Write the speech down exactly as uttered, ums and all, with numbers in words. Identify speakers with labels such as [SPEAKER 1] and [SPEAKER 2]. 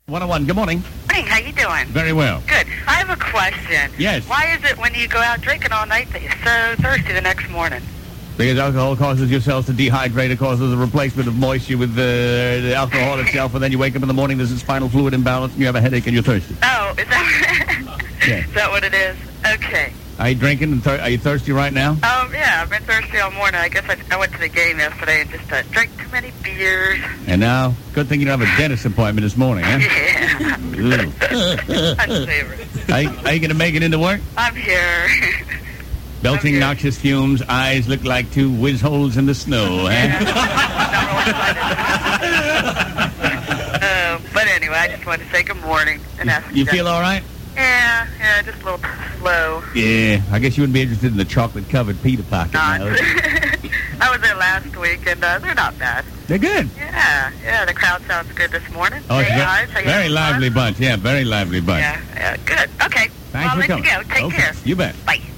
[SPEAKER 1] one oh one, good morning.
[SPEAKER 2] Morning, how you doing?
[SPEAKER 1] Very well.
[SPEAKER 2] Good. I have a question.
[SPEAKER 1] Yes.
[SPEAKER 2] Why is it when you go out drinking all night that you're so thirsty the next morning?
[SPEAKER 1] Because alcohol causes your cells to dehydrate. It causes a replacement of moisture with the, the alcohol itself, and then you wake up in the morning, there's this spinal fluid imbalance, and you have a headache and you're thirsty.
[SPEAKER 2] Oh, is that,
[SPEAKER 1] Yeah.
[SPEAKER 2] is that what it is? Okay.
[SPEAKER 1] Are you drinking? And thir- are you thirsty right now?
[SPEAKER 2] Um, yeah, I've been thirsty all morning. I guess I, I went to the game yesterday and just uh, drank too many beers.
[SPEAKER 1] And now, good thing you don't have a dentist appointment this morning, huh?
[SPEAKER 2] Yeah.
[SPEAKER 1] Ooh.
[SPEAKER 2] That's favorite.
[SPEAKER 1] Are you, are you going to make it into work?
[SPEAKER 2] I'm here.
[SPEAKER 1] Belching
[SPEAKER 2] here.
[SPEAKER 1] noxious fumes, eyes look like two whiz holes in the snow, huh?
[SPEAKER 2] uh, but anyway, I just wanted to say good morning and ask
[SPEAKER 1] You feel all right?
[SPEAKER 2] Yeah, yeah, just a little slow.
[SPEAKER 1] Yeah, I guess you wouldn't be interested in the chocolate-covered pita pocket.
[SPEAKER 2] Not.
[SPEAKER 1] now.
[SPEAKER 2] I was there last week, and uh, they're not bad.
[SPEAKER 1] They're good.
[SPEAKER 2] Yeah, yeah, the crowd sounds good this morning.
[SPEAKER 1] Oh, it's
[SPEAKER 2] Hey,
[SPEAKER 1] ve-
[SPEAKER 2] guys, are you
[SPEAKER 1] very
[SPEAKER 2] having
[SPEAKER 1] lively
[SPEAKER 2] fun?
[SPEAKER 1] bunch. Yeah, very lively bunch.
[SPEAKER 2] Yeah, yeah, good. Okay,
[SPEAKER 1] Thanks
[SPEAKER 2] well, I'll
[SPEAKER 1] for
[SPEAKER 2] let
[SPEAKER 1] coming.
[SPEAKER 2] you go. Take
[SPEAKER 1] Okay,
[SPEAKER 2] care.
[SPEAKER 1] You bet.
[SPEAKER 2] Bye.